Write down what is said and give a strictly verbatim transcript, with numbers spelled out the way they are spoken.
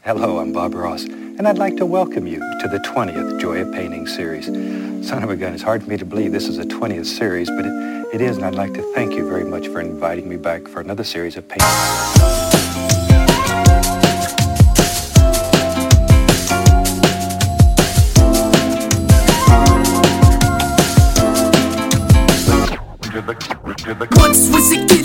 Hello, I'm Bob Ross, and I'd like to welcome you to the twentieth Joy of Painting series. Son of a gun, it's hard for me to believe this is the twentieth series, but it, it is, and I'd like to thank you very much for inviting me back for another series of paintings. Once was a kid